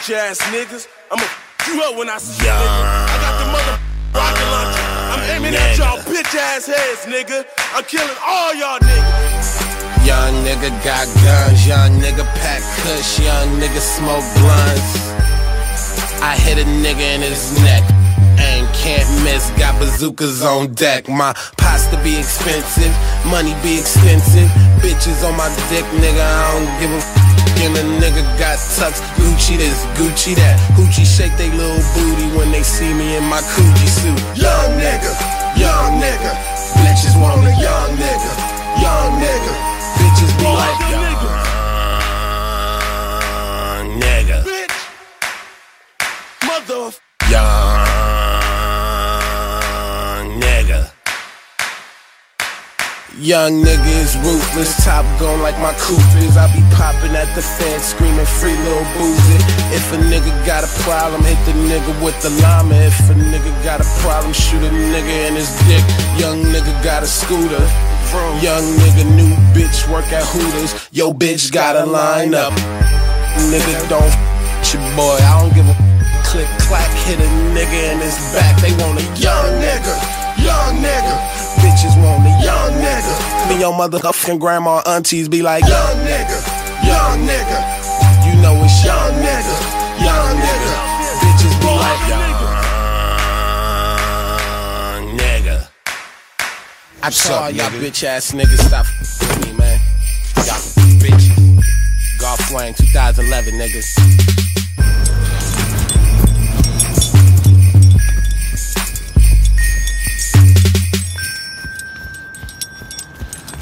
bitch ass niggas. I'ma you up when I see you, nigga. I got the mother rocket launcher. I'm aiming at y'all bitch ass heads, nigga. I'm killing all y'all niggas. Young nigga got guns, young nigga pack kush, young nigga smoke blunts. I hit a nigga in his neck, and can't miss, got bazookas on deck. My pasta be expensive, money be extensive, bitches on my dick, nigga, I don't give a f. And a nigga got tucks, Gucci this, Gucci that. Hoochie shake they little booty when they see me in my coochie suit. Young nigga, bitches want a young nigga, bitches be like young nigga, bitch, mother, young nigga. Young nigga is ruthless, top gun like my Coopers. I be popping at the fed, screaming free little boozy. If a nigga got a problem, hit the nigga with the llama. If a nigga got a problem, shoot a nigga in his dick. Young nigga got a scooter. Young nigga, new bitch, work at Hooters. Yo bitch gotta line up. Nigga don't your boy, I don't give a click clack. Hit a nigga in his back. They want a young nigga. Bitches want a young nigga. Me your motherfucking grandma aunties be like young nigga. You know it's young nigga. Bitches be like young nigga. I tell y'all bitch ass niggas stop with me, man. Y'all bitches. Golf Wang 2011 niggas.